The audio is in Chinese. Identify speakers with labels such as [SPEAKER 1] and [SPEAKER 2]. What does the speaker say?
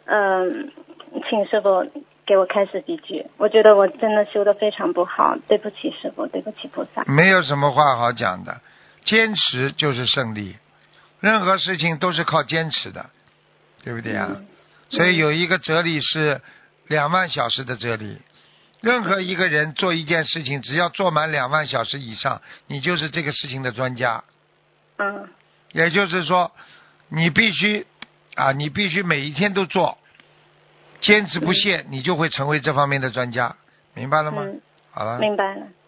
[SPEAKER 1] 请师傅给我开示几句。我觉得我真的修得非常不好，对不起师傅，对不起菩萨。
[SPEAKER 2] 没有什么话好讲的，坚持就是胜利，任何事情都是靠坚持的，对不对啊？所以有一个哲理是20000小时的哲理，任何一个人做一件事情，只要做满20000小时以上，你就是这个事情的专家。也就是说，你必须每一天都做，坚持不懈，你就会成为这方面的专家，明白了吗？好了。
[SPEAKER 1] 明白了。